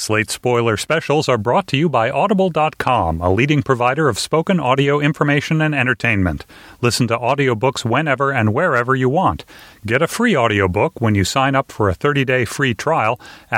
Slate Spoiler Specials are brought to you by Audible.com, a leading provider of spoken audio information and entertainment. Listen to audiobooks whenever and wherever you want. Get a free audiobook when you sign up for a 30-day free trial at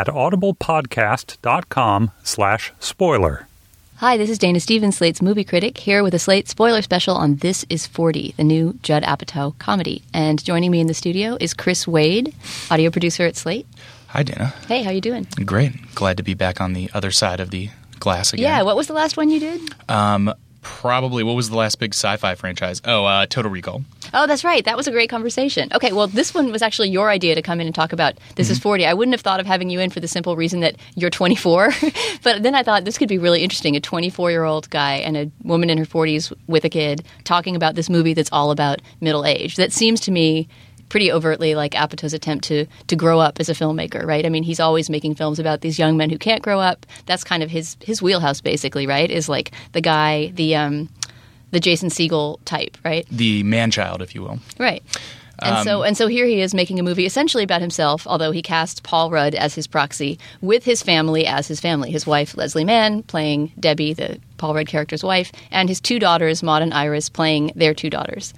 audiblepodcast.com/spoiler. Hi, this is Dana Stevens, Slate's movie critic, here with a Slate Spoiler Special on This Is 40, the new Judd Apatow comedy. And joining me in the studio is Chris Wade, audio producer at Slate. Hi, Dana. Hey, how you doing? Great. Glad to be back on the other side of the glass again. Yeah, what was the last one you did? Probably, what was the last big sci-fi franchise? Total Recall. Oh, that's right. That was a great conversation. Okay, well, this one was actually your idea to come in and talk about This Is 40. I wouldn't have thought of having you in for the simple reason that you're 24. But then I thought this could be really interesting, a 24-year-old guy and a woman in her 40s with a kid talking about this movie that's all about middle age. That seems to me pretty overtly like Apatow's attempt to grow up as a filmmaker, right? I mean, he's always making films about these young men who can't grow up. That's kind of his wheelhouse, basically, right? Is like the guy, the Jason Segel type, right? The man-child, if you will. Right. And so here he is making a movie essentially about himself, although he cast Paul Rudd as his proxy, with his family as his family. His wife, Leslie Mann, playing Debbie, the Paul Rudd character's wife, and his two daughters, Maud and Iris, playing their two daughters.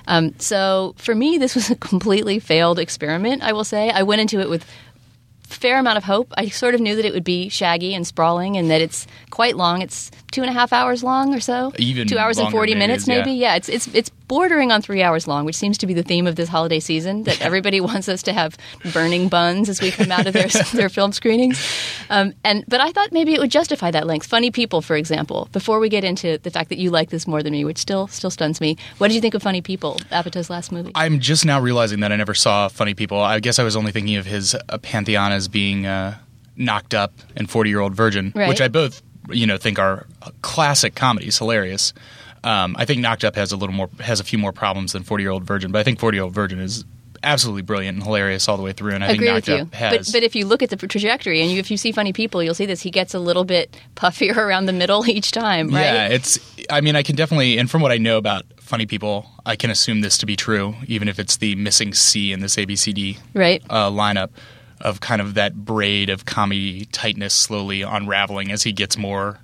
So for me, this was a completely failed experiment, I will say. I went into it with fair amount of hope. I sort of knew that it would be shaggy and sprawling and that it's quite long. It's 2.5 hours long or so. Even 2 hours and 40 minutes, maybe. Yeah, it's bordering on 3 hours long, which seems to be the theme of this holiday season, that everybody wants us to have burning buns as we come out of their film screenings. But I thought maybe it would justify that length. Funny People, for example. Before we get into the fact that you like this more than me, which still stuns me, what did you think of Funny People, Apatow's last movie? I'm just now realizing that I never saw Funny People. I guess I was only thinking of his pantheon as being Knocked Up and 40-Year-Old Virgin, right, which I both think are classic comedies, hilarious. I think Knocked Up has a few more problems than 40-Year-Old Virgin, but I think 40-Year-Old Virgin is absolutely brilliant and hilarious all the way through, and I think Knocked Up has. But if you look at the trajectory, and if you see Funny People, you'll see this. He gets a little bit puffier around the middle each time, right? Yeah, I can definitely, and from what I know about Funny People, I can assume this to be true, even if it's the missing C in this ABCD lineup of kind of that braid of comedy tightness slowly unraveling as he gets more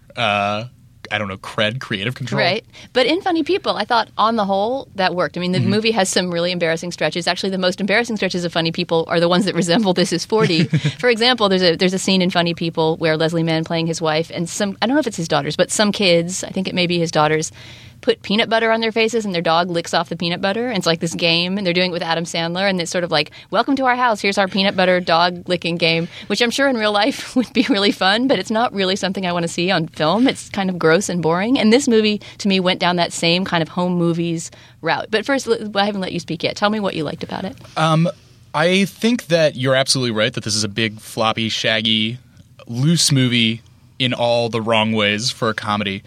creative control. Right. But in Funny People, I thought on the whole that worked. I mean, the movie has some really embarrassing stretches. Actually, the most embarrassing stretches of Funny People are the ones that resemble This Is 40. For example, there's a scene in Funny People where Leslie Mann playing his wife and I don't know if it's his daughters, but some kids, I think it may be his daughters, put peanut butter on their faces and their dog licks off the peanut butter. And it's like this game, and they're doing it with Adam Sandler, and it's sort of like, welcome to our house, here's our peanut butter dog licking game, which I'm sure in real life would be really fun, but it's not really something I want to see on film. It's kind of gross and boring. And this movie, to me, went down that same kind of home movies route. But first, I haven't let you speak yet. Tell me what you liked about it. I think that you're absolutely right that this is a big, floppy, shaggy, loose movie in all the wrong ways for a comedy.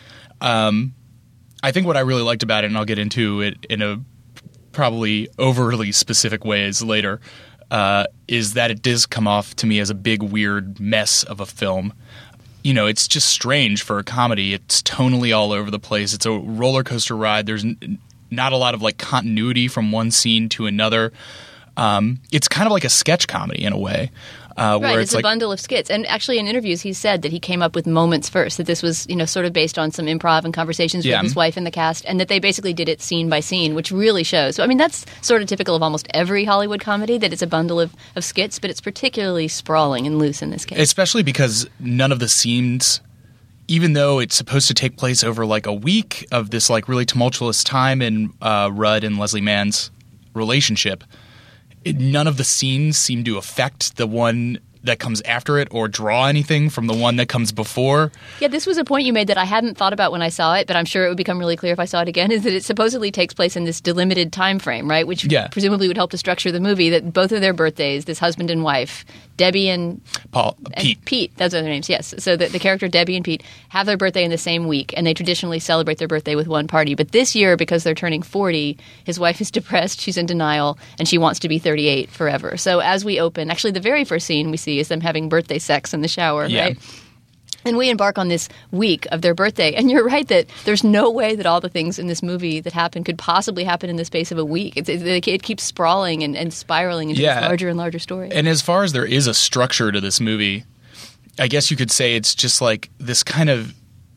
I think what I really liked about it, and I'll get into it in a probably overly specific ways later, is that it does come off to me as a big, weird mess of a film. It's just strange for a comedy. It's tonally all over the place. It's a roller coaster ride. There's not a lot of continuity from one scene to another. It's kind of like a sketch comedy in a way. Right, it's a bundle of skits. And actually in interviews he said that he came up with moments first, that this was sort of based on some improv and conversations with his wife and the cast, and that they basically did it scene by scene, which really shows. So, I mean, that's sort of typical of almost every Hollywood comedy, that it's a bundle of skits, but it's particularly sprawling and loose in this case. Especially because none of the scenes, even though it's supposed to take place over a week of this really tumultuous time in Rudd and Leslie Mann's relationship, none of the scenes seem to affect the one that comes after it or draw anything from the one that comes before. Yeah, this was a point you made that I hadn't thought about when I saw it, but I'm sure it would become really clear if I saw it again, is that it supposedly takes place in this delimited time frame, right? Which presumably would help to structure the movie, that both of their birthdays, this husband and wife, Debbie and Pete, those are their names, yes. So the character Debbie and Pete have their birthday in the same week, and they traditionally celebrate their birthday with one party. But this year, because they're turning 40, his wife is depressed, she's in denial, and she wants to be 38 forever. So as we open, actually the very first scene we see is them having birthday sex in the shower, right? And we embark on this week of their birthday. And you're right that there's no way that all the things in this movie that happen could possibly happen in the space of a week. It keeps sprawling and spiraling into this larger and larger story. And as far as there is a structure to this movie, I guess you could say it's just like this kind of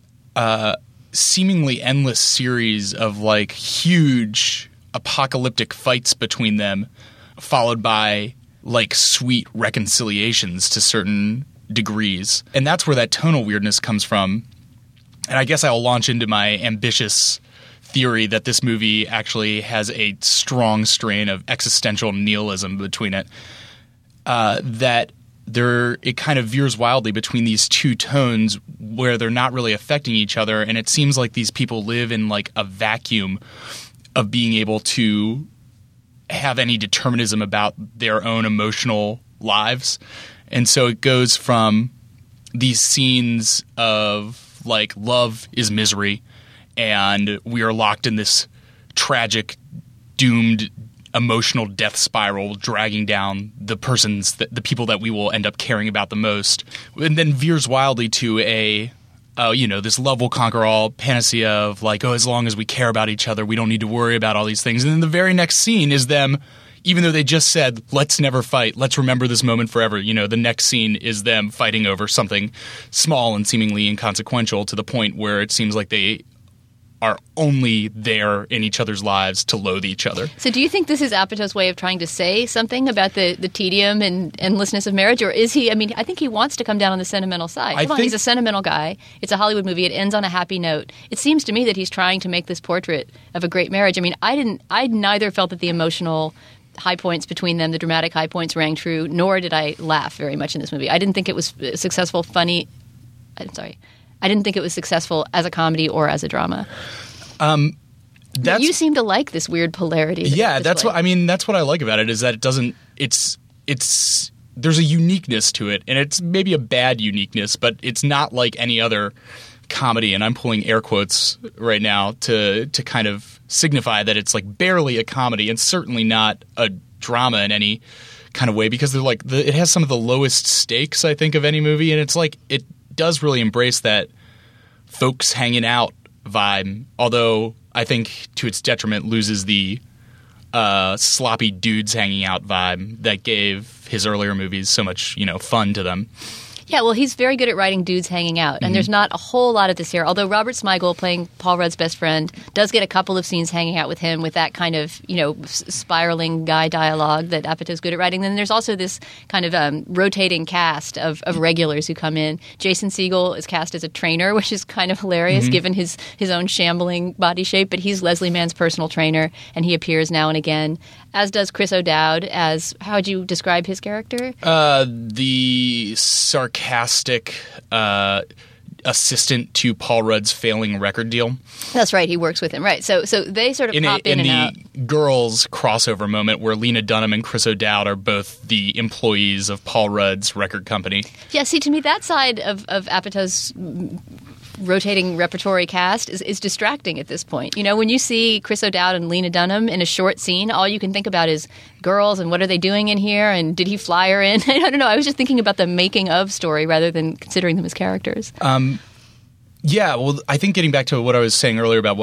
seemingly endless series of like huge apocalyptic fights between them, followed by like sweet reconciliations to certain degrees. And that's where that tonal weirdness comes from. And I guess I'll launch into my ambitious theory that this movie actually has a strong strain of existential nihilism between it. That it kind of veers wildly between these two tones where they're not really affecting each other, and it seems like these people live in like a vacuum of being able to have any determinism about their own emotional lives. And so it goes from these scenes of like love is misery and we are locked in this tragic, doomed emotional death spiral dragging down the people that we will end up caring about the most, and then veers wildly to this love will conquer all panacea of like, as long as we care about each other, we don't need to worry about all these things. And then the very next scene is them, even though they just said, let's never fight, let's remember this moment forever. The next scene is them fighting over something small and seemingly inconsequential to the point where it seems like they are only there in each other's lives to loathe each other. So do you think this is Apatow's way of trying to say something about the tedium and endlessness of marriage? Or is he, I think he wants to come down on the sentimental side. He's a sentimental guy. It's a Hollywood movie. It ends on a happy note. It seems to me that he's trying to make this portrait of a great marriage. I neither felt that the emotional high points between them, the dramatic high points rang true, nor did I laugh very much in this movie. I didn't think it was successful, funny. I didn't think it was successful as a comedy or as a drama. You seem to like this weird polarity. Yeah, that's what I like about it, is that it doesn't. There's a uniqueness to it, and it's maybe a bad uniqueness, but it's not like any other comedy. And I'm pulling air quotes right now to kind of signify that it's like barely a comedy, and certainly not a drama in any kind of way, because they're like it has some of the lowest stakes, I think, of any movie, and it's like it does really embrace that folks hanging out vibe, although I think to its detriment loses the sloppy dudes hanging out vibe that gave his earlier movies so much fun to them. Yeah, well, he's very good at writing dudes hanging out, and there's not a whole lot of this here. Although Robert Smigel, playing Paul Rudd's best friend, does get a couple of scenes hanging out with him with that kind of, spiraling guy dialogue that Apatow's good at writing. Then there's also this kind of rotating cast of regulars who come in. Jason Segel is cast as a trainer, which is kind of hilarious given his own shambling body shape, but he's Leslie Mann's personal trainer, and he appears now and again, as does Chris O'Dowd as, how would you describe his character? The sarcastic assistant to Paul Rudd's failing record deal. That's right. He works with him. Right. So they sort of pop in and out. In the Girls crossover moment where Lena Dunham and Chris O'Dowd are both the employees of Paul Rudd's record company. Yeah, see, to me, that side of Apatow's rotating repertory cast is distracting at this point. When you see Chris O'Dowd and Lena Dunham in a short scene, all you can think about is girls and what are they doing in here and did he fly her in? I don't know. I was just thinking about the making of story rather than considering them as characters. Yeah, well, I think getting back to what I was saying earlier about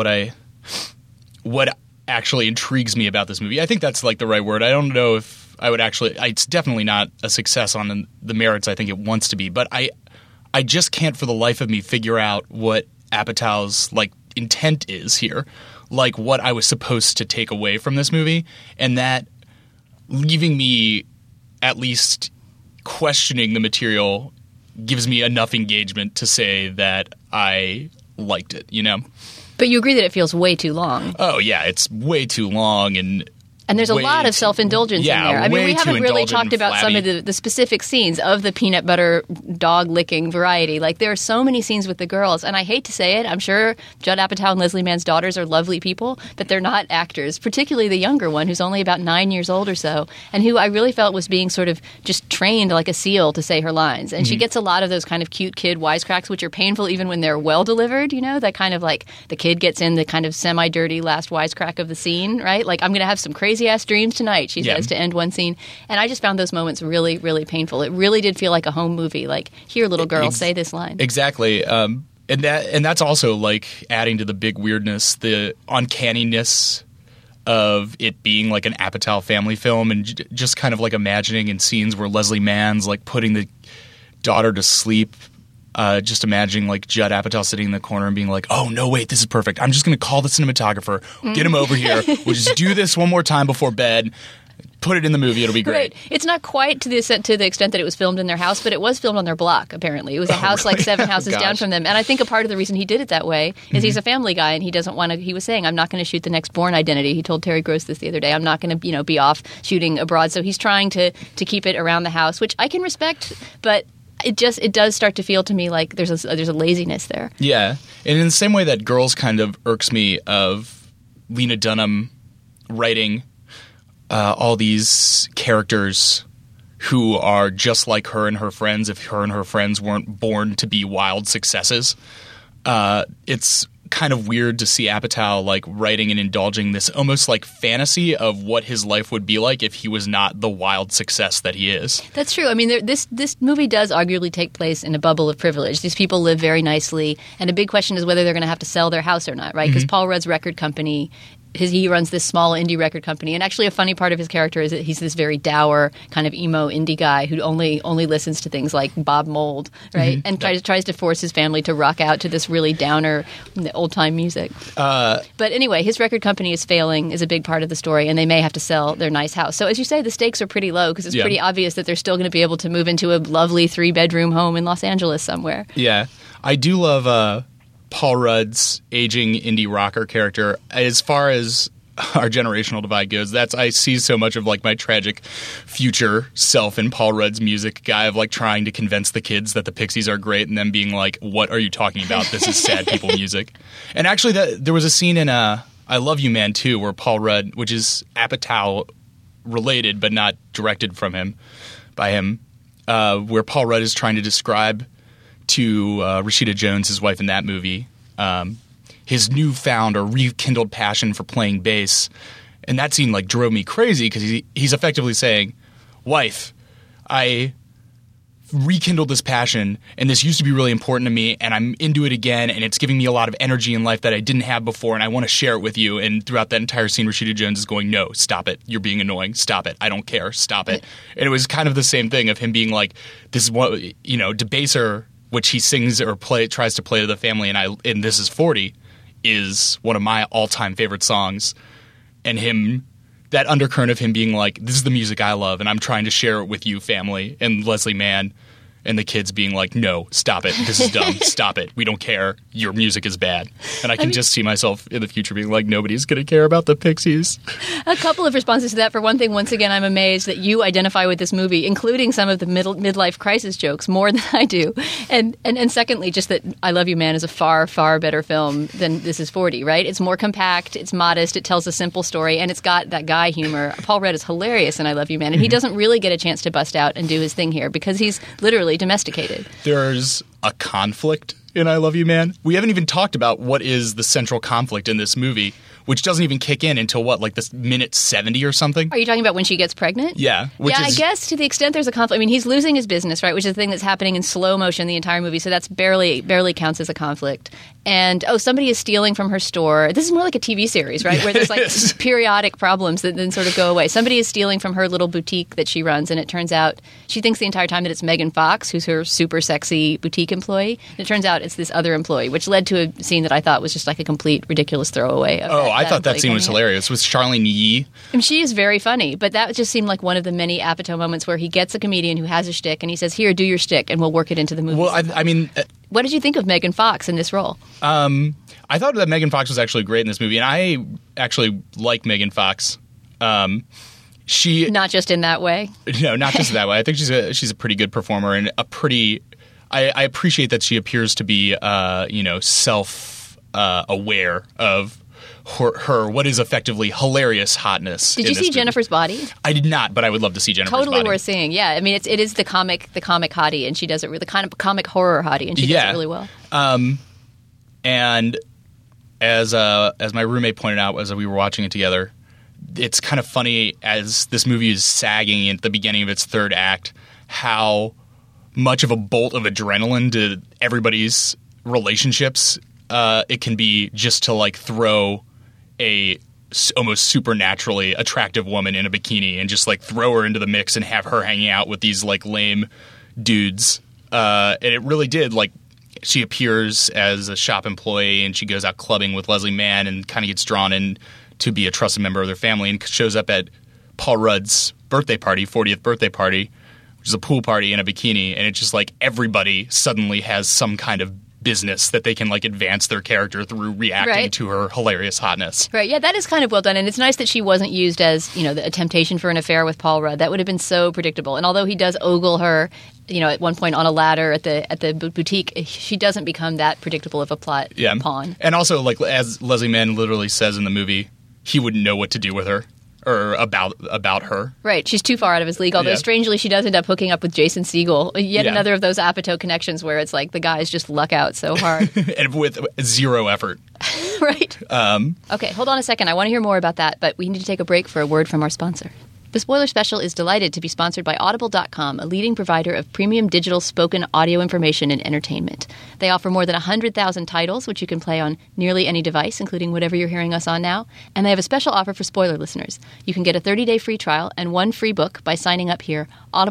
what actually intrigues me about this movie, I think that's like the right word. I don't know if I would actually – it's definitely not a success on the merits I think it wants to be, but I just can't for the life of me figure out what Apatow's like intent is here, like what I was supposed to take away from this movie, and that leaving me at least questioning the material gives me enough engagement to say that I liked it, But you agree that it feels way too long. Oh yeah, it's way too long and there's a lot of self-indulgence in there. We haven't really talked about some of the specific scenes of the peanut butter dog-licking variety. Like, there are so many scenes with the girls, and I hate to say it, I'm sure Judd Apatow and Leslie Mann's daughters are lovely people, but they're not actors, particularly the younger one, who's only about 9 years old or so, and who I really felt was being sort of just trained like a seal to say her lines. And she gets a lot of those kind of cute kid wisecracks, which are painful even when they're well-delivered, that kind of like the kid gets in the kind of semi-dirty last wisecrack of the scene, right? Like, I'm going to have some crazy ass dreams tonight, she says to end one scene. And I just found those moments really, really painful. It really did feel like a home movie. Like, here, little girl, say this line. Exactly. And that's also like adding to the big weirdness, the uncanniness of it being like an Apatow family film, and just kind of like imagining in scenes where Leslie Mann's like putting the daughter to sleep, just imagining like Judd Apatow sitting in the corner and being like, oh, no, wait, this is perfect. I'm just going to call the cinematographer, get him over here. We'll just do this one more time before bed. Put it in the movie. It'll be great. Right. It's not quite to the extent that it was filmed in their house, but it was filmed on their block, apparently. It was a house really? like 7 houses down from them. And I think a part of the reason he did it that way is he's a family guy and he doesn't want to – he was saying, I'm not going to shoot the next Bourne Identity. He told Terry Gross this the other day. I'm not going to be off shooting abroad. So he's trying to keep it around the house, which I can respect, but – it does start to feel to me like there's a laziness there. Yeah. And in the same way that Girls kind of irks me of Lena Dunham writing all these characters who are just like her and her friends if her and her friends weren't born to be wild successes. It's kind of weird to see Apatow like writing and indulging this almost like fantasy of what his life would be like if he was not the wild success that he is. That's true. I mean, this movie does arguably take place in a bubble of privilege. These people live very nicely, and a big question is whether they're going to have to sell their house or not, right? Because Paul Rudd's record company he runs this small indie record company, and actually a funny part of his character is that he's this very dour kind of emo indie guy who only listens to things like Bob Mould, right? And tries to force his family to rock out to this really downer old time music. But anyway, his record company is failing is a big part of the story, and they may have to sell their nice house. So as you say, the stakes are pretty low because it's pretty obvious that they're still going to be able to move into a lovely 3-bedroom home in Los Angeles somewhere. Yeah, I do love Paul Rudd's aging indie rocker character. As far as our generational divide goes, I see so much of like my tragic future self in Paul Rudd's music, guy of like trying to convince the kids that the Pixies are great and then being like, what are you talking about? This is sad people music. And actually there was a scene in I Love You Man 2 where Paul Rudd, which is Apatow related but not directed by him, where Paul Rudd is trying to describe to Rashida Jones, his wife in that movie, his newfound or rekindled passion for playing bass. And that scene like drove me crazy because he's effectively saying, wife, I rekindled this passion and this used to be really important to me and I'm into it again and it's giving me a lot of energy in life that I didn't have before and I want to share it with you. And throughout that entire scene, Rashida Jones is going, no, stop it. You're being annoying. Stop it. I don't care. Stop it. And it was kind of the same thing of him being like, this is what, Debaser, which he sings or tries to play to the family, and This Is 40 is one of my all-time favorite songs. And him, that undercurrent of him being like, this is the music I love, and I'm trying to share it with you, family, and Leslie Mann, and the kids being like, no, stop it. This is dumb. Stop it. We don't care. Your music is bad. And I can just see myself in the future being like, nobody's going to care about the Pixies. A couple of responses to that. For one thing, once again, I'm amazed that you identify with this movie, including some of the midlife crisis jokes, more than I do. And secondly, just that I Love You Man is a far, far better film than This Is 40, right? It's more compact, it's modest, it tells a simple story, and it's got that guy humor. Paul Rudd is hilarious in I Love You Man, and he doesn't really get a chance to bust out and do his thing here because he's literally domesticated. There's a conflict in I Love You Man. We haven't even talked about what is the central conflict in this movie, which doesn't even kick in until this minute 70 or something. Are you talking about when she gets pregnant? Yeah. I guess to the extent there's a conflict. I mean, he's losing his business, right, which is the thing that's happening in slow motion the entire movie, so that's barely counts as a conflict. And, somebody is stealing from her store. This is more like a TV series, right, where there's like periodic problems that then sort of go away. Somebody is stealing from her little boutique that she runs, and it turns out she thinks the entire time that it's Megan Fox, who's her super sexy boutique employee. And it turns out it's this other employee, which led to a scene that I thought was just like a complete ridiculous throwaway. I thought that scene was hilarious. With Charlene Yee. And she is very funny, but that just seemed like one of the many Apatow moments where he gets a comedian who has a shtick, and he says, here, do your shtick, and we'll work it into the movie. Well, I mean... What did you think of Megan Fox in this role? I thought that Megan Fox was actually great in this movie, and I actually like Megan Fox. She not just in that way. No, not just in that way. I think she's a pretty good performer and a pretty. I appreciate that she appears to be self aware of her what is effectively hilarious hotness. Did you see Jennifer's Body? I did not, but I would love to see Jennifer's Body. Totally worth seeing. Yeah, I mean it is the comic hottie, and she does it really, the kind of comic horror hottie, and she does it really well. And as my roommate pointed out as we were watching it together, it's kind of funny as this movie is sagging at the beginning of its third act, how much of a bolt of adrenaline to everybody's relationships it can be just to like throw a almost supernaturally attractive woman in a bikini and just like throw her into the mix and have her hanging out with these like lame dudes. And it really did, like, she appears as a shop employee and she goes out clubbing with Leslie Mann and kind of gets drawn in to be a trusted member of their family and shows up at Paul Rudd's birthday party, 40th birthday party, which is a pool party in a bikini. And it's just like everybody suddenly has some kind of business that they can like advance their character through reacting to her hilarious hotness. Right. Yeah, that is kind of well done. And it's nice that she wasn't used as, you know, a temptation for an affair with Paul Rudd. That would have been so predictable. And although he does ogle her, you know, at one point on a ladder at the boutique, she doesn't become that predictable of a plot pawn. And also, like, as Leslie Mann literally says in the movie, he wouldn't know what to do with her. Or about her. Right. She's too far out of his league. Although, strangely, she does end up hooking up with Jason Segel. Yet another of those Apatow connections where it's like the guys just luck out so hard. And with zero effort. Right. Okay, hold on a second. I want to hear more about that, but we need to take a break for a word from our sponsor. The Spoiler Special is delighted to be sponsored by Audible.com, a leading provider of premium digital spoken audio information and entertainment. They offer more than 100,000 titles, which you can play on nearly any device, including whatever you're hearing us on now. And they have a special offer for spoiler listeners. You can get a 30-day free trial and one free book by signing up here,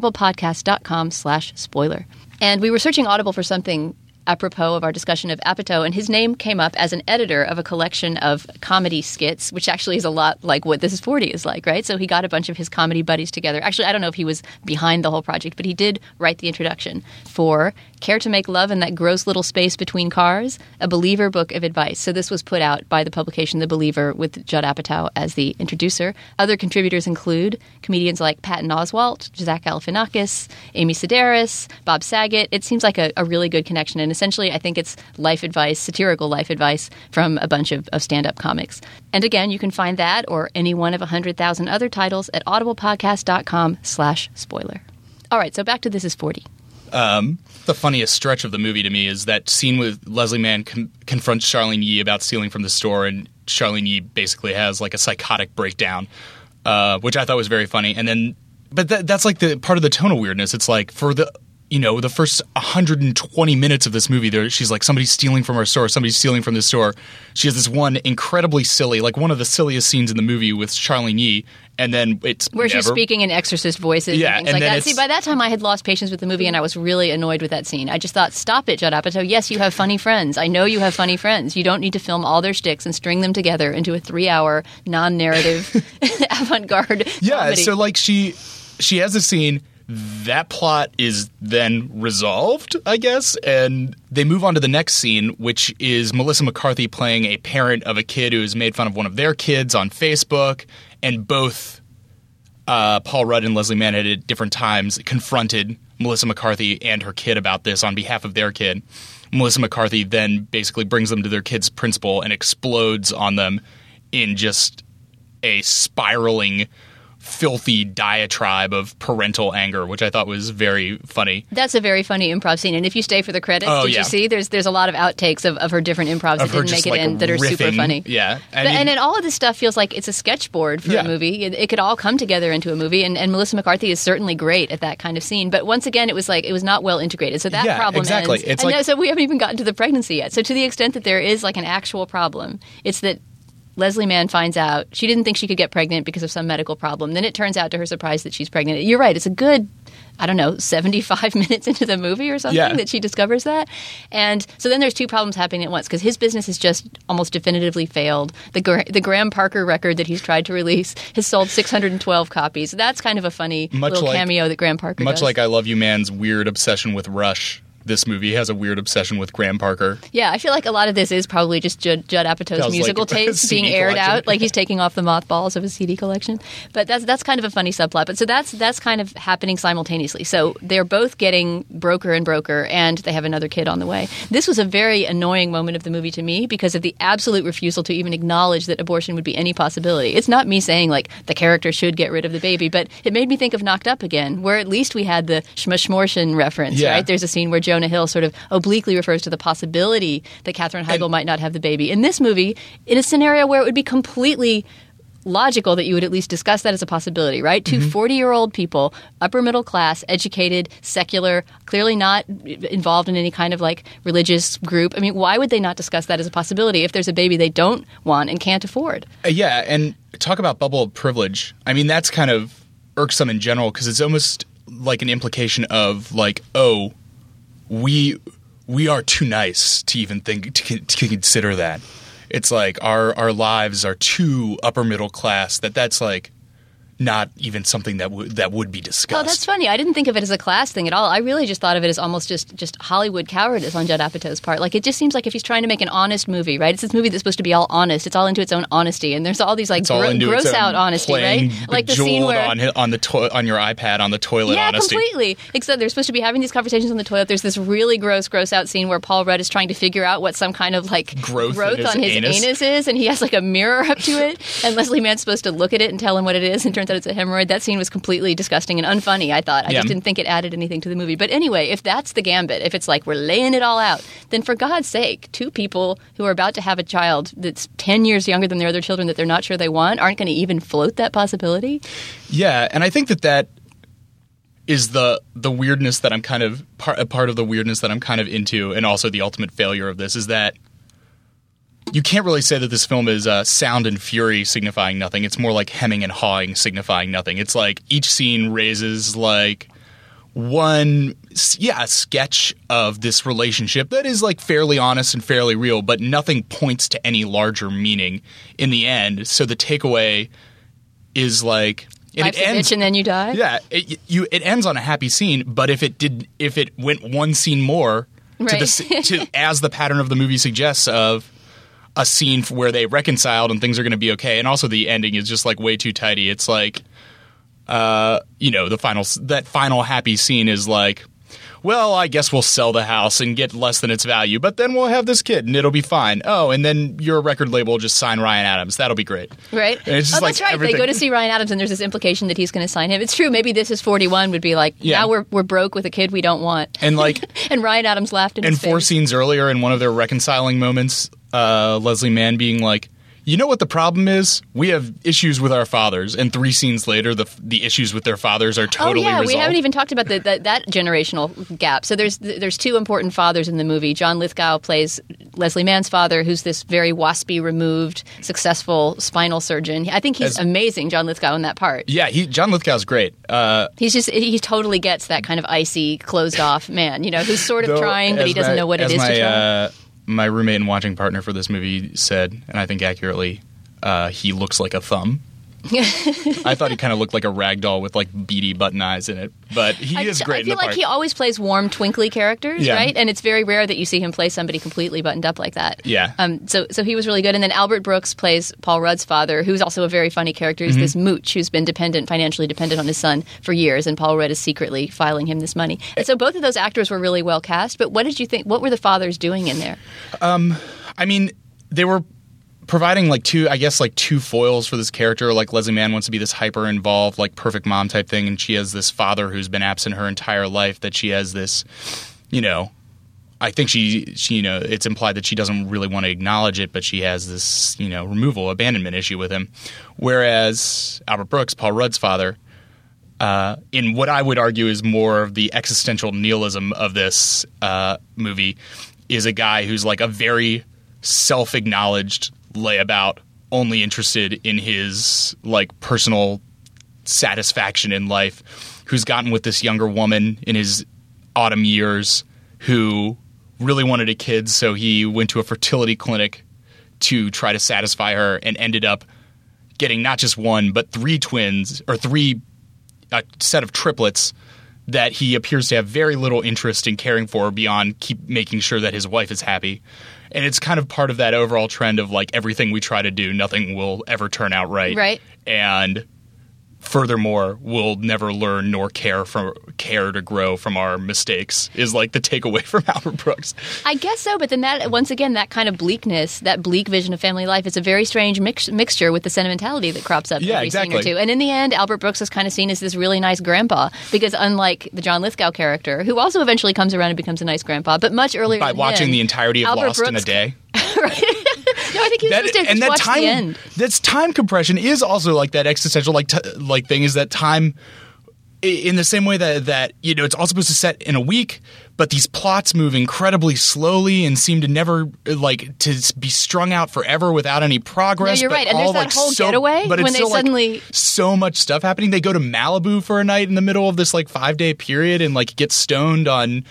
audiblepodcast.com/spoiler. And we were searching Audible for something apropos of our discussion of Apatow, and his name came up as an editor of a collection of comedy skits, which actually is a lot like what This Is 40 is like, right? So he got a bunch of his comedy buddies together. Actually, I don't know if he was behind the whole project, but he did write the introduction for Care to Make Love in That Gross Little Space Between Cars, a Believer book of advice. So this was put out by the publication The Believer with Judd Apatow as the introducer. Other contributors include comedians like Patton Oswalt, Zach Galifianakis, Amy Sedaris, Bob Saget. It seems like a really good connection, and essentially I think it's life advice, satirical life advice from a bunch of stand-up comics. And again, you can find that or any one of 100,000 other titles at audiblepodcast.com/spoiler. All right, so back to This Is 40. The funniest stretch of the movie to me is that scene with Leslie Mann confronts Charlene Yee about stealing from the store, and Charlene Yee basically has like a psychotic breakdown, which I thought was very funny. And then, but that's like the part of the tonal weirdness. It's like for the first 120 minutes of this movie, she's like, somebody's stealing from our store, somebody's stealing from the store. She has this one incredibly silly, like one of the silliest scenes in the movie with Charlene Yee, and then it's where she's speaking in exorcist voices and things like that. See, by that time I had lost patience with the movie and I was really annoyed with that scene. I just thought, stop it, Judd Apatow. Yes, you have funny friends. I know you have funny friends. You don't need to film all their shticks and string them together into a 3-hour non-narrative avant-garde comedy. So like she has a scene. That plot is then resolved, I guess, and they move on to the next scene, which is Melissa McCarthy playing a parent of a kid who has made fun of one of their kids on Facebook, and both Paul Rudd and Leslie Mann at different times confronted Melissa McCarthy and her kid about this on behalf of their kid. Melissa McCarthy then basically brings them to their kid's principal and explodes on them in just a spiraling filthy diatribe of parental anger, which I thought was very funny. That's a very funny improv scene. And if you stay for the credits, you see? There's a lot of outtakes of her different improvs that didn't make it in that are super funny. Yeah. And then all of this stuff feels like it's a sketchboard for a movie. It could all come together into a movie. And Melissa McCarthy is certainly great at that kind of scene. But once again, it was not well integrated. So that problem ends. So we haven't even gotten to the pregnancy yet. So to the extent that there is like an actual problem, it's that Leslie Mann finds out she didn't think she could get pregnant because of some medical problem. Then it turns out to her surprise that she's pregnant. You're right. It's a good, 75 minutes into the movie or something that she discovers that. And so then there's two problems happening at once because his business has just almost definitively failed. The Graham Parker record that he's tried to release has sold 612 copies. That's kind of a funny little cameo that Graham Parker does. Much like I Love You Man's weird obsession with Rush. This movie has a weird obsession with Graham Parker. Yeah, I feel like a lot of this is probably just Judd Apatow's musical taste being aired out, like he's taking off the mothballs of his CD collection. But that's kind of a funny subplot. But so that's kind of happening simultaneously. So they're both getting broker, and they have another kid on the way. This was a very annoying moment of the movie to me because of the absolute refusal to even acknowledge that abortion would be any possibility. It's not me saying like the character should get rid of the baby, but it made me think of Knocked Up Again, where at least we had the Schmortion reference, right? There's a scene where Jonah Hill sort of obliquely refers to the possibility that Katherine Heigl might not have the baby. In this movie, in a scenario where it would be completely logical that you would at least discuss that as a possibility, right? Two 40-year-old people, upper middle class, educated, secular, clearly not involved in any kind of like religious group. I mean, why would they not discuss that as a possibility if there's a baby they don't want and can't afford? And talk about bubble of privilege. I mean, that's kind of irksome in general because it's almost like an implication of like, we are too nice to even think to consider that. It's like our lives are too upper middle class that's like not even something that would be discussed. Oh, that's funny. I didn't think of it as a class thing at all. I really just thought of it as almost just Hollywood cowardice on Judd Apatow's part. Like, it just seems like if he's trying to make an honest movie, right? It's this movie that's supposed to be all honest. It's all into its own honesty, and there's all these like gross out honesty, right? Like the scene where on your iPad on the toilet. Yeah, honesty. Completely. Except they're supposed to be having these conversations on the toilet. There's this really gross out scene where Paul Rudd is trying to figure out what some kind of like growth on his anus is, and he has like a mirror up to it, and Leslie Mann's supposed to look at it and tell him what it is, and turns out it's a hemorrhoid. That scene was completely disgusting and unfunny, I thought. I just didn't think it added anything to the movie. But anyway, if that's the gambit, if it's like we're laying it all out, then for God's sake, two people who are about to have a child that's 10 years younger than their other children that they're not sure they want aren't going to even float that possibility? Yeah, and I think that is the weirdness that I'm kind of part of the weirdness that I'm kind of into, and also the ultimate failure of this is that you can't really say that this film is sound and fury signifying nothing. It's more like hemming and hawing signifying nothing. It's like each scene raises like a sketch of this relationship that is like fairly honest and fairly real, but nothing points to any larger meaning in the end. So the takeaway is like life's a bitch and then you die. Yeah, it ends on a happy scene, but if it went one scene more to as the pattern of the movie suggests of a scene where they reconciled and things are going to be okay, and also the ending is just like way too tidy. It's like, that final happy scene is like, well, I guess we'll sell the house and get less than its value, but then we'll have this kid and it'll be fine. Oh, and then your record label will just sign Ryan Adams. That'll be great. Right. And it's just that's right. Everything. They go to see Ryan Adams and there's this implication that he's going to sign him. It's true. Maybe This Is 41 would be like, now we're broke with a kid we don't want. And like, and Ryan Adams laughed in his face. And 4 scenes earlier in one of their reconciling moments, Leslie Mann being like, you know what the problem is? We have issues with our fathers. And 3 scenes later, the issues with their fathers are totally resolved. We haven't even talked about that generational gap. So there's 2 important fathers in the movie. John Lithgow plays Leslie Mann's father, who's this very waspy, removed, successful spinal surgeon. I think he's amazing, John Lithgow, in that part. Yeah, John Lithgow's great. He totally gets that kind of icy, closed-off man, who's sort of trying, but he doesn't know what it is to try. My roommate and watching partner for this movie said, and I think accurately, he looks like a thumb. I thought he kind of looked like a rag doll with like beady button eyes in it, but he is great in the part. I feel like he always plays warm, twinkly characters, right? And it's very rare that you see him play somebody completely buttoned up like that. Yeah. So he was really good. And then Albert Brooks plays Paul Rudd's father, who's also a very funny character. He's this mooch who's been financially dependent on his son for years, and Paul Rudd is secretly filing him this money. And so both of those actors were really well cast. But what did you think? What were the fathers doing in there? I mean, they were providing like two foils for this character. Like Leslie Mann wants to be this hyper involved, like perfect mom type thing, and she has this father who's been absent her entire life. That she has this, I think she it's implied that she doesn't really want to acknowledge it, but she has this abandonment issue with him. Whereas Albert Brooks, Paul Rudd's father, in what I would argue is more of the existential nihilism of this movie, is a guy who's like a very self-acknowledged layabout, only interested in his like personal satisfaction in life, who's gotten with this younger woman in his autumn years who really wanted a kid, so he went to a fertility clinic to try to satisfy her and ended up getting not just 1 but 3 twins, or a set of triplets that he appears to have very little interest in caring for beyond keep making sure that his wife is happy. And it's kind of part of that overall trend of like everything we try to do, nothing will ever turn out right. Right. And furthermore, we'll never learn nor care to grow from our mistakes is like the takeaway from Albert Brooks. I guess so, but then that, once again, that kind of bleakness, that bleak vision of family life, is a very strange mixture with the sentimentality that crops up every scene or two. And in the end, Albert Brooks is kind of seen as this really nice grandpa, because unlike the John Lithgow character, who also eventually comes around and becomes a nice grandpa, but much earlier by watching him, the entirety of Albert Lost Brooks, in a day. Right. No, I think he was supposed to watch the end. That's time compression is also like that existential like thing, is that time in the same way that it's all supposed to set in a week, but these plots move incredibly slowly and seem to never like to be strung out forever without any progress. No, you're right. And there's that whole getaway but when they suddenly so much stuff happening. They go to Malibu for a night in the middle of this like 5-day period and like get stoned on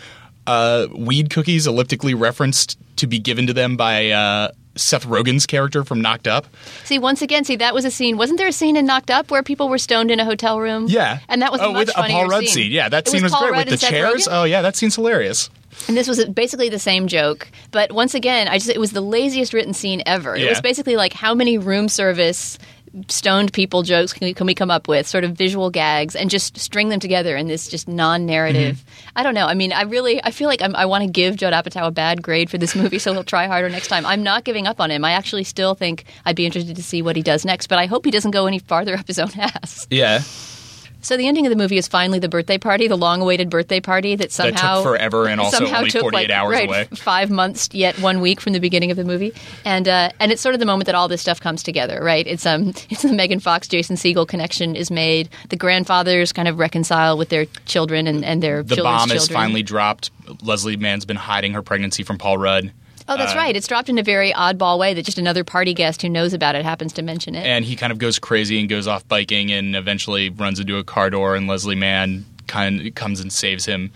weed cookies elliptically referenced to be given to them by Seth Rogen's character from Knocked Up. Once again, that was a scene. Wasn't there a scene in Knocked Up where people were stoned in a hotel room? Yeah. And that was a much funnier Paul Rudd scene. Yeah, that scene was Paul great Rudd with the and chairs. Seth Rogen? Oh, yeah, that scene's hilarious. And this was basically the same joke. But once again, it was the laziest written scene ever. Yeah. It was basically like, how many room service stoned people jokes can we come up with, sort of visual gags, and just string them together in this just non-narrative. Mm-hmm. I don't know. I mean, I feel like I want to give Judd Apatow a bad grade for this movie, so he'll try harder next time. I'm not giving up on him. I actually still think I'd be interested to see what he does next, but I hope he doesn't go any farther up his own ass. Yeah. So the ending of the movie is finally the birthday party, the long-awaited birthday party that somehow... That took forever and also only 48 hours away. 5 months, yet 1 week from the beginning of the movie. And it's sort of the moment that all this stuff comes together, right? It's the Megan Fox, Jason Segel connection is made. The grandfathers kind of reconcile with their children and their children's children. The bomb is finally dropped. Leslie Mann's been hiding her pregnancy from Paul Rudd. Oh, that's right. It's dropped in a very oddball way that just another party guest who knows about it happens to mention it. And he kind of goes crazy and goes off biking and eventually runs into a car door, and Leslie Mann kind of comes and saves him.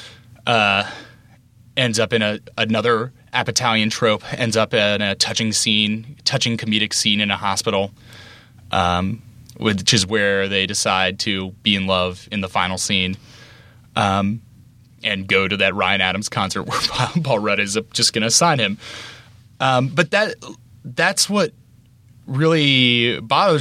Ends up in another Apatowian trope, ends up in a touching comedic scene in a hospital, which is where they decide to be in love in the final scene. And go to that Ryan Adams concert where Paul Rudd is just going to sign him. But that's what really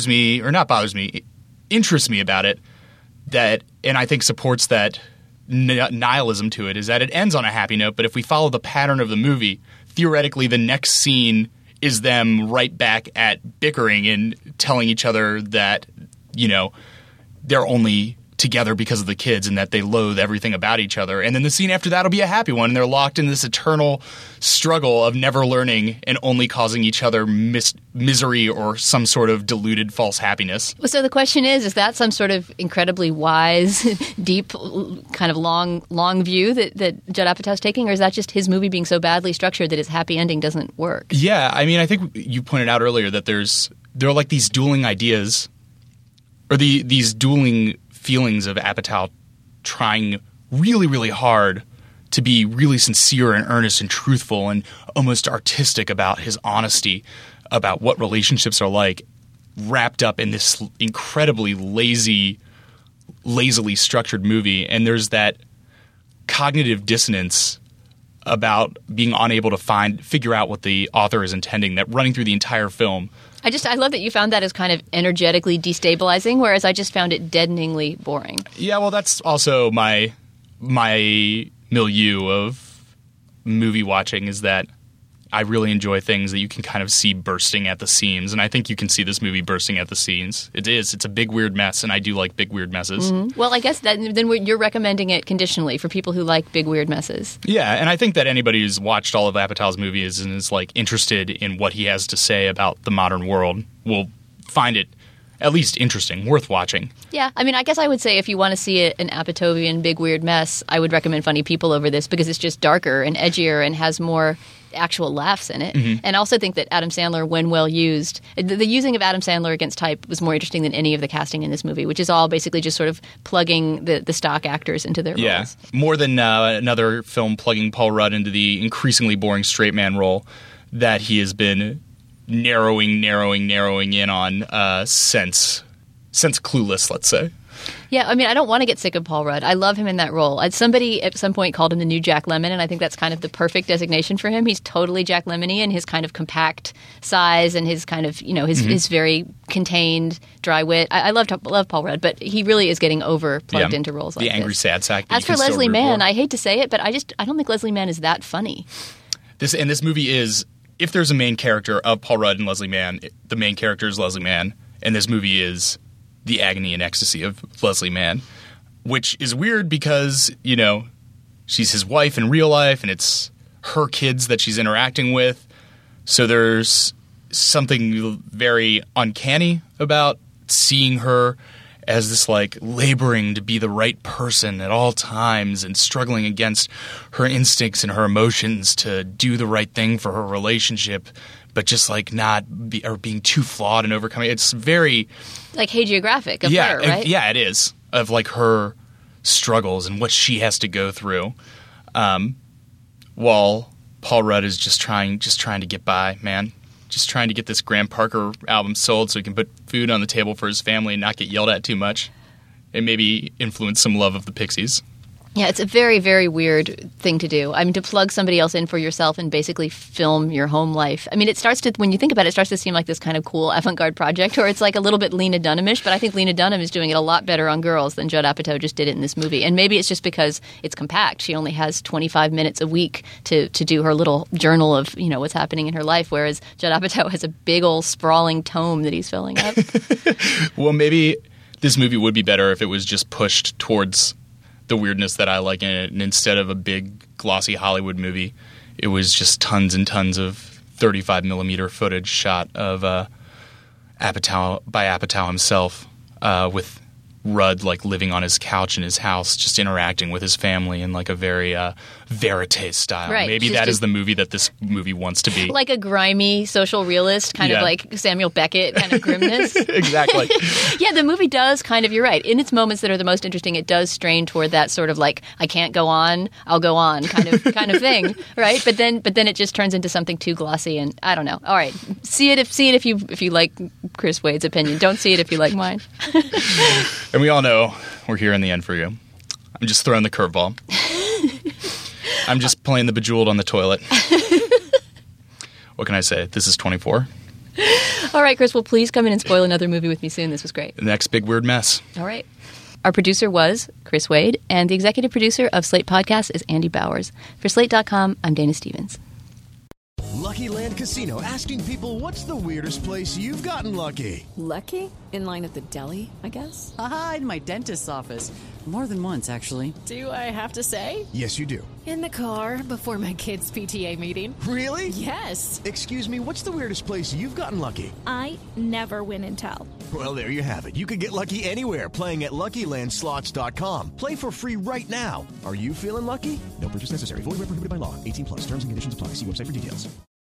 interests me about it, and I think supports that nihilism to it, is that it ends on a happy note, but if we follow the pattern of the movie, theoretically the next scene is them right back at bickering and telling each other that, they're only together because of the kids and that they loathe everything about each other. And then the scene after that will be a happy one, and they're locked in this eternal struggle of never learning and only causing each other misery or some sort of deluded false happiness. So the question is that some sort of incredibly wise, deep, kind of long view that Judd Apatow's taking, or is that just his movie being so badly structured that his happy ending doesn't work? Yeah, I mean, I think you pointed out earlier that there are like these dueling ideas, or these dueling feelings of Apatow trying really, really hard to be really sincere and earnest and truthful and almost artistic about his honesty about what relationships are like, wrapped up in this incredibly lazily structured movie. And there's that cognitive dissonance about being unable to figure out what the author is intending, that running through the entire film. I love that you found that as kind of energetically destabilizing, whereas I just found it deadeningly boring. Yeah, well, that's also my milieu of movie watching, is that I really enjoy things that you can kind of see bursting at the seams, and I think you can see this movie bursting at the seams. It's a big weird mess, and I do like big weird messes. Mm-hmm. Well, I guess then you're recommending it conditionally for people who like big weird messes. Yeah, and I think that anybody who's watched all of Apatow's movies and is like interested in what he has to say about the modern world will find it at least interesting, worth watching. Yeah, I mean, I guess I would say if you want to see an Apatowian big weird mess, I would recommend Funny People over this, because it's just darker and edgier and has more actual laughs in it. Mm-hmm. And I also think that Adam Sandler, when well used, the using of Adam Sandler against type was more interesting than any of the casting in this movie, which is all basically just sort of plugging the stock actors into their roles. More than another film plugging Paul Rudd into the increasingly boring straight man role that he has been narrowing in on since Clueless, let's say. Yeah, I mean, I don't want to get sick of Paul Rudd. I love him in that role. Somebody at some point called him the new Jack Lemmon, and I think that's kind of the perfect designation for him. He's totally Jack Lemmon-y in his kind of compact size and his kind of, his very contained, dry wit. I love Paul Rudd, but he really is getting plugged into roles like this. The angry sad sack. As for Leslie Mann, I hate to say it, but I don't think Leslie Mann is that funny. This movie is, if there's a main character of Paul Rudd and Leslie Mann, the main character is Leslie Mann, and this movie is the agony and ecstasy of Leslie Mann, which is weird because, she's his wife in real life and it's her kids that she's interacting with. So there's something very uncanny about seeing her as this laboring to be the right person at all times and struggling against her instincts and her emotions to do the right thing for her relationship, but just being too flawed and overcoming. It's very hagiographic of her, right? Yeah, it is, of her struggles and what she has to go through. while Paul Rudd is just trying to get by, man. Just trying to get this Graham Parker album sold so he can put food on the table for his family and not get yelled at too much. And maybe influence some love of the Pixies. Yeah, it's a very, very weird thing to do. I mean, to plug somebody else in for yourself and basically film your home life. I mean, when you think about it, it starts to seem like this kind of cool avant-garde project, or it's like a little bit Lena Dunham-ish, but I think Lena Dunham is doing it a lot better on girls than Judd Apatow just did it in this movie. And maybe it's just because it's compact. She only has 25 minutes a week to do her little journal of, what's happening in her life, whereas Judd Apatow has a big old sprawling tome that he's filling up. Well, maybe this movie would be better if it was just pushed towards the weirdness that I like in it, and instead of a big glossy Hollywood movie, it was just tons and tons of 35 millimeter footage shot of Apatow himself, with Rudd like living on his couch in his house, just interacting with his family in like a very verite style. Right. Maybe that is the movie that this movie wants to be. Like a grimy social realist, kind of like Samuel Beckett kind of grimness. Exactly. Yeah, the movie does kind of, you're right. In its moments that are the most interesting, it does strain toward that sort of like, I can't go on, I'll go on kind of thing, right? But then it just turns into something too glossy, and I don't know. All right, see it if you like Chris Wade's opinion. Don't see it if you like mine. And we all know we're here in the end for you. I'm just throwing the curveball. I'm just playing the Bejeweled on the toilet. What can I say? This is 24. All right, Chris, well, please come in and spoil another movie with me soon. This was great. The next big weird mess. All right. Our producer was Chris Wade, and the executive producer of Slate Podcast is Andy Bowers. For Slate.com, I'm Dana Stevens. Lucky Land Casino, asking people, what's the weirdest place you've gotten lucky? Lucky? In line at the deli, I guess? Aha, in my dentist's office. More than once, actually. Do I have to say? Yes, you do. In the car before my kids' PTA meeting. Really? Yes. Excuse me, what's the weirdest place you've gotten lucky? I never win and tell. Well, there you have it. You can get lucky anywhere, playing at LuckyLandSlots.com. Play for free right now. Are you feeling lucky? No purchase necessary. Void where prohibited by law. 18+. Terms and conditions apply. See website for details.